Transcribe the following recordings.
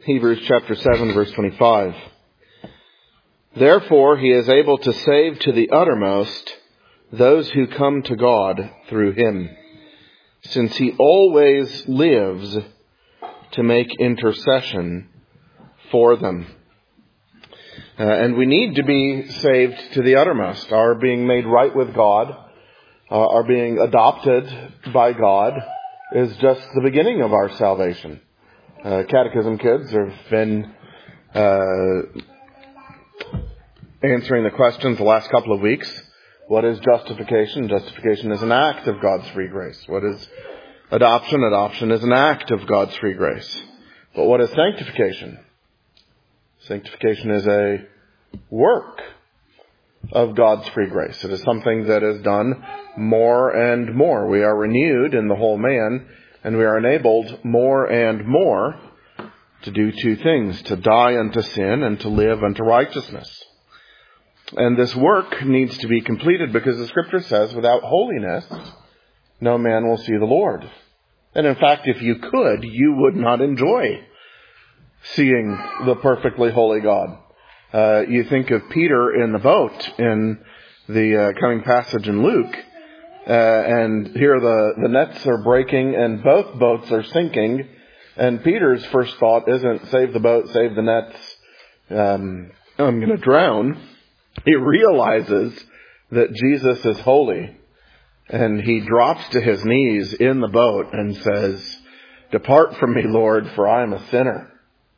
Hebrews chapter 7, verse 25. Therefore he is able to save to the uttermost those who come to God through him, since he always lives to make intercession for them. And we need to be saved to the uttermost. Our being made right with God, our being adopted by God, is just the beginning of our salvation. Catechism kids have been answering the questions the last couple of weeks. What is justification? Justification is an act of God's free grace. What is adoption? Adoption is an act of God's free grace. But what is sanctification? Sanctification is a work of God's free grace. It is something that is done more and more. We are renewed in the whole man, and we are enabled more and more to do two things: to die unto sin and to live unto righteousness. And this work needs to be completed because the Scripture says, without holiness, no man will see the Lord. And in fact, if you could, you would not enjoy seeing the perfectly holy God. You think of Peter in the boat in the coming passage in Luke, and here the nets are breaking and both boats are sinking, and Peter's first thought isn't save the boat, save the nets, I'm going to drown. He realizes that Jesus is holy, and he drops to his knees in the boat and says, "Depart from me, Lord, for I am a sinner."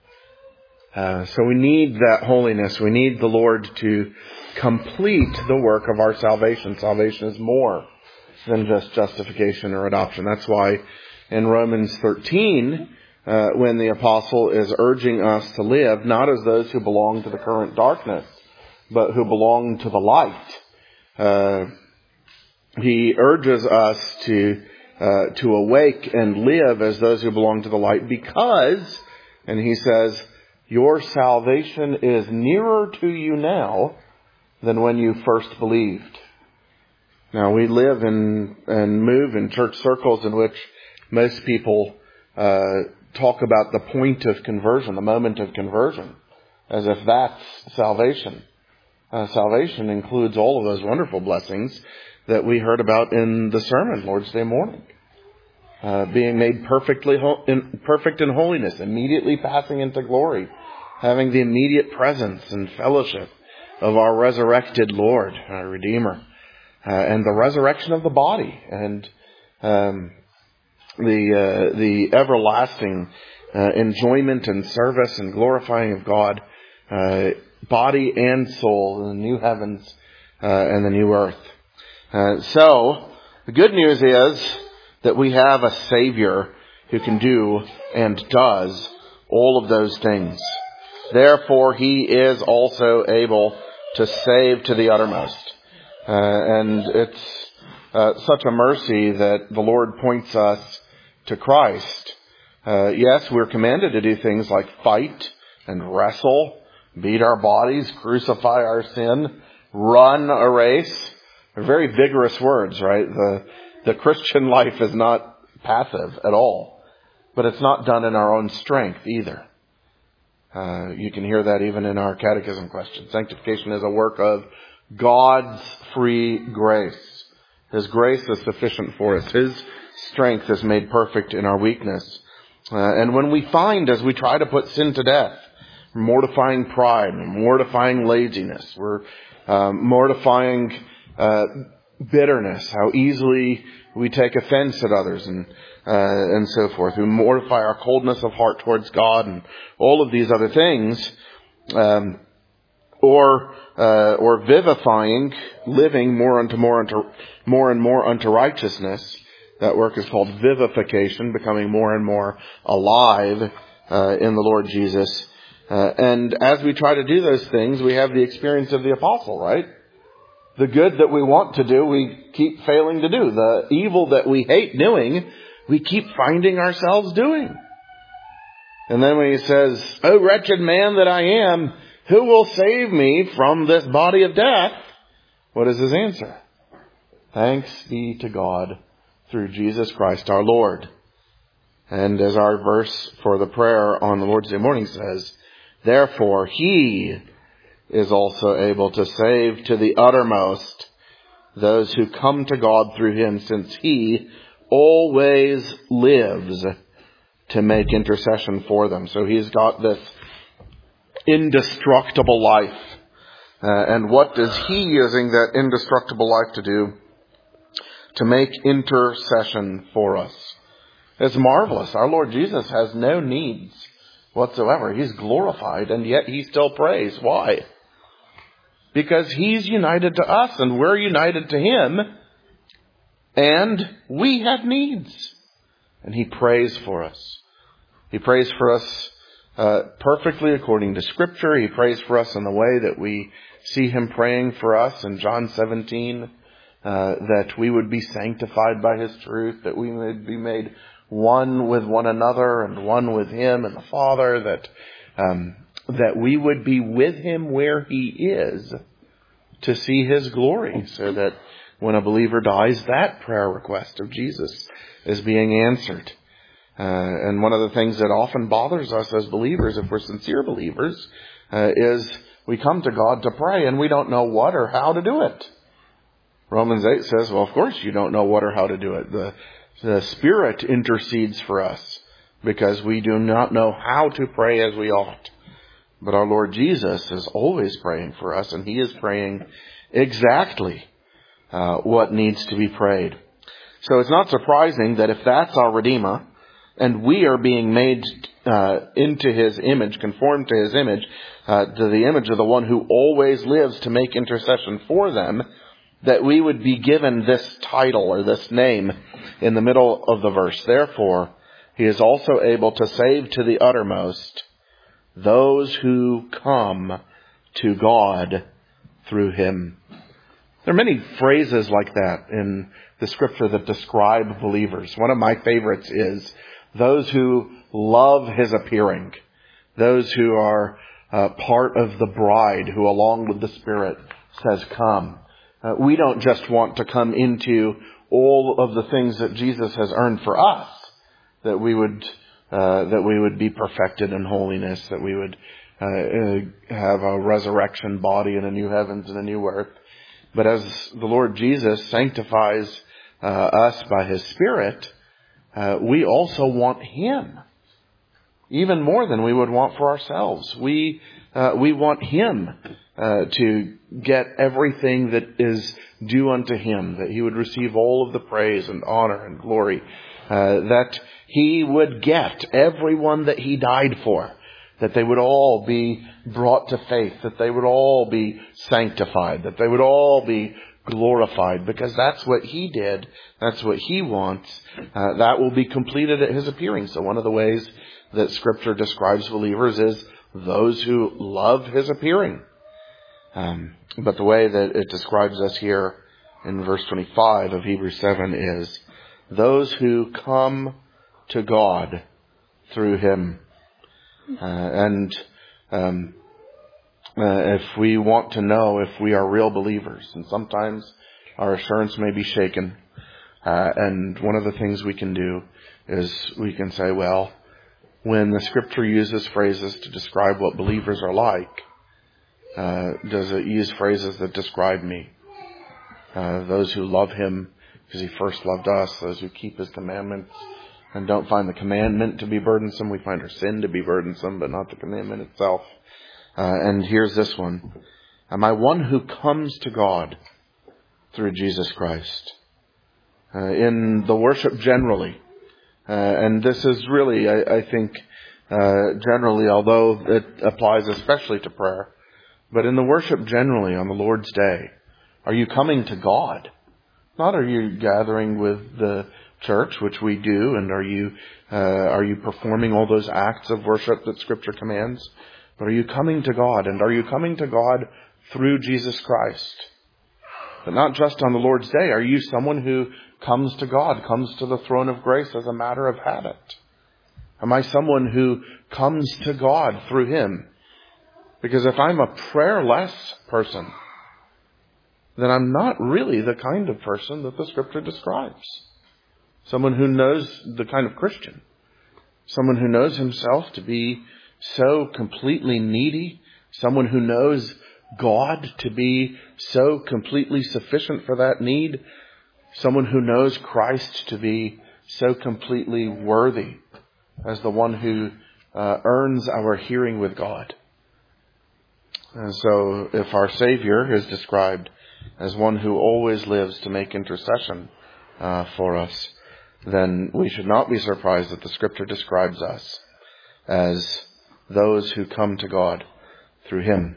So we need that holiness. We need the Lord to complete the work of our salvation. Salvation is more than just justification or adoption. That's why in Romans 13, when the apostle is urging us to live not as those who belong to the current darkness, but who belong to the light, he urges us to awake and live as those who belong to the light because, and he says, your salvation is nearer to you now than when you first believed. Now, we live and move in church circles in which most people talk about the point of conversion, the moment of conversion, as if that's salvation. Salvation includes all of those wonderful blessings that we heard about in the sermon, Lord's Day morning. Being made perfect in holiness, immediately passing into glory, having the immediate presence and fellowship of our resurrected Lord, our Redeemer, and the resurrection of the body, and the everlasting enjoyment and service and glorifying of God, body and soul, in the new heavens and the new earth. So, the good news is that we have a Savior who can do and does all of those things. Therefore, he is also able to save to the uttermost. And it's such a mercy that the Lord points us to Christ. Yes, we're commanded to do things like fight and wrestle, beat our bodies, crucify our sin, run a race. They're very vigorous words, right? The Christian life is not passive at all, but it's not done in our own strength either. You can hear that even in our catechism question. Sanctification is a work of God's free grace. His grace is sufficient for us. His strength is made perfect in our weakness. And when we find, as we try to put sin to death, mortifying pride, mortifying laziness, we're mortifying bitterness, how easily we take offense at others and so forth. We mortify our coldness of heart towards God and all of these other things, or vivifying, living more and more unto righteousness. That work is called vivification, becoming more and more alive in the Lord Jesus. And as we try to do those things, we have the experience of the apostle, right? The good that we want to do, we keep failing to do. The evil that we hate doing, we keep finding ourselves doing. And then when he says, "O wretched man that I am, who will save me from this body of death?" What is his answer? Thanks be to God through Jesus Christ our Lord. And as our verse for the prayer on the Lord's Day morning says, therefore he is also able to save to the uttermost those who come to God through him, since he always lives to make intercession for them. So he's got this indestructible life. And what is he using that indestructible life to do? To make intercession for us. It's marvelous. Our Lord Jesus has no needs whatsoever. He's glorified, and yet he still prays. Why? Because he's united to us, and we're united to him, and we have needs. And he prays for us. He prays for us perfectly according to Scripture. He prays for us in the way that we see him praying for us in John 17, that we would be sanctified by his truth, that we would be made one with one another and one with him and the Father, that we would be with him where he is to see his glory, so that when a believer dies, that prayer request of Jesus is being answered. And one of the things that often bothers us as believers, if we're sincere believers, is we come to God to pray and we don't know what or how to do it. Romans 8 says, well, of course you don't know what or how to do it. The Spirit intercedes for us because we do not know how to pray as we ought. But our Lord Jesus is always praying for us, and he is praying exactly what needs to be prayed. So it's not surprising that if that's our Redeemer, and we are being made into his image, conformed to his image, to the image of the one who always lives to make intercession for them, that we would be given this title or this name in the middle of the verse. Therefore, he is also able to save to the uttermost those who come to God through him. There are many phrases like that in the Scripture that describe believers. One of my favorites is those who love his appearing. Those who are part of the bride who along with the Spirit says, come. We don't just want to come into all of the things that Jesus has earned for us, that we would be perfected in holiness, that we would have a resurrection body and a new heavens and a new earth. But as the Lord Jesus sanctifies us by his Spirit, we also want him even more than we would want for ourselves. We want him to get everything that is due unto him, that he would receive all of the praise and honor and glory, that he would get everyone that he died for, that they would all be brought to faith, that they would all be sanctified, that they would all be glorified, because that's what he did. That's what he wants. That will be completed at his appearing. So one of the ways that Scripture describes believers is those who love his appearing. But the way that it describes us here in verse 25 of Hebrews 7 is those who come to God through him. If we want to know if we are real believers, and sometimes our assurance may be shaken, and one of the things we can do is we can say, well, when the Scripture uses phrases to describe what believers are like, does it use phrases that describe me? Those who love him because he first loved us, those who keep his commandments and don't find the commandment to be burdensome. We find our sin to be burdensome, but not the commandment itself. And here's this one. Am I one who comes to God through Jesus Christ? In the worship generally, and this is really, I think, generally, although it applies especially to prayer, but in the worship generally on the Lord's Day, are you coming to God? Not are you gathering with the church, which we do, and are you performing all those acts of worship that Scripture commands? But are you coming to God? And are you coming to God through Jesus Christ? But not just on the Lord's Day. Are you someone who comes to God, comes to the throne of grace as a matter of habit? Am I someone who comes to God through him? Because if I'm a prayerless person, then I'm not really the kind of person that the Scripture describes. Someone who knows the kind of Christian someone who knows himself to be so completely needy, someone who knows God to be so completely sufficient for that need, someone who knows Christ to be so completely worthy as the one who earns our hearing with God. And so if our Savior is described as one who always lives to make intercession for us, then we should not be surprised that the Scripture describes us as those who come to God through him.